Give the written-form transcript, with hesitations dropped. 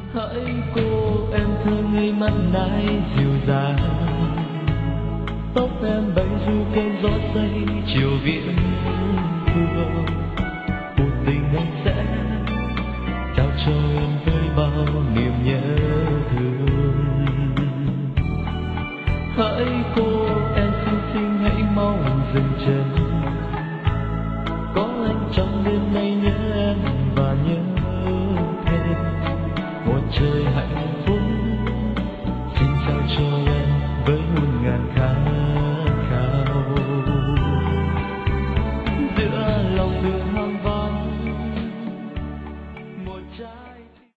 hỡi cô em thơ ngây mắt nái dịu dàng, tóc em bay du cơn gió say chiều viễn phương. Một tình anh sẽ trao cho em với bao niềm nhớ thương. Hỡi cô em xinh xinh hãy mau dừng chân, có anh trong đêm nay